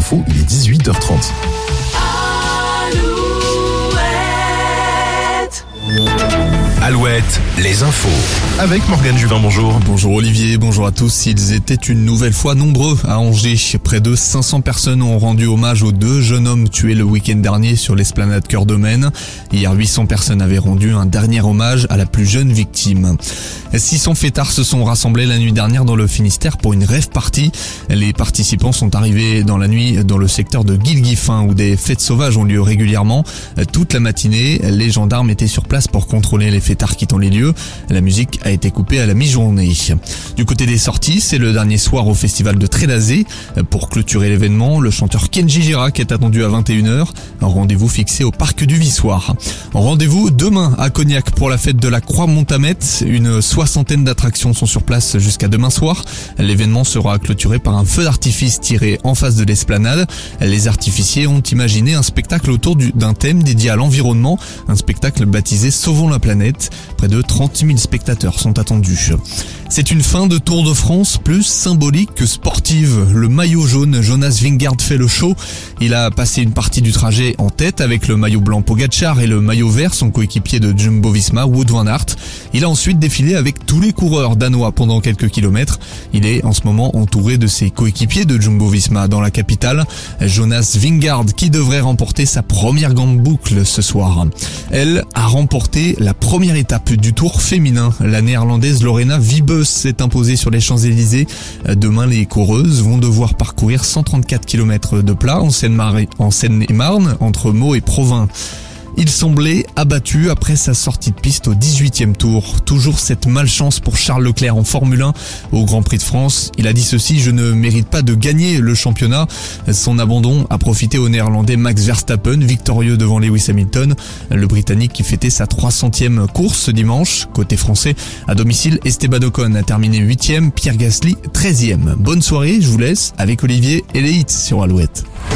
infos, il est 18h30. Alouette, les infos. Avec Morgane Juvin, bonjour. Bonjour Olivier, bonjour à tous. Ils étaient une nouvelle fois nombreux à Angers. Près de 500 personnes ont rendu hommage aux 2 jeunes hommes tués le week-end dernier sur l'esplanade Cœur de Maine. Hier, 800 personnes avaient rendu un dernier hommage à la plus jeune victime. 600 fêtards se sont rassemblés la nuit dernière dans le Finistère pour une rave party. Les participants sont arrivés dans la nuit dans le secteur de Guilguifin où des fêtes sauvages ont lieu régulièrement. Toute la matinée, les gendarmes étaient sur place pour contrôler les fêtards quittant les lieux. La musique a été coupée à la mi-journée. Du côté des sorties, c'est le dernier soir au festival de Trélazé. Pour clôturer l'événement, le chanteur Kenji Girac est attendu à 21h. Un rendez-vous fixé au parc du Vissoir. Rendez-vous demain à Cognac pour la fête de la Croix-Montamet. Une 60aine d'attractions sont sur place jusqu'à demain soir. L'événement sera clôturé par un feu d'artifice tiré en face de l'esplanade. Les artificiers ont imaginé un spectacle autour d'un thème dédié à l'environnement. Un spectacle baptisé Sauvons la planète. Près de 30 000 spectateurs sont attendus. C'est une fin de Tour de France plus symbolique que sportive. Le maillot jaune, Jonas Vingegaard fait le show. Il a passé une partie du trajet en tête avec le maillot blanc Pogačar et le maillot vert, son coéquipier de Jumbo-Visma, Wout van Aert. Il a ensuite défilé avec tous les coureurs danois pendant quelques kilomètres. Il est en ce moment entouré de ses coéquipiers de Jumbo-Visma dans la capitale. Jonas Vingegaard qui devrait remporter sa première grande boucle ce soir. Elle a remporté la première étape du Tour féminin. La néerlandaise Lorena Wiebes s'est imposée sur les Champs-Élysées. Demain, les coureuses vont devoir parcourir 134 km de plat en Seine-et-Marne, entre Meaux et Provins. Il semblait abattu après sa sortie de piste au 18e tour. Toujours cette malchance pour Charles Leclerc en Formule 1 au Grand Prix de France. Il a dit ceci: je ne mérite pas de gagner le championnat. Son abandon a profité au néerlandais Max Verstappen, victorieux devant Lewis Hamilton. Le Britannique qui fêtait sa 300e course ce dimanche. Côté français, à domicile, Esteban Ocon a terminé 8e, Pierre Gasly 13e. Bonne soirée, je vous laisse avec Olivier et les hits sur Alouette.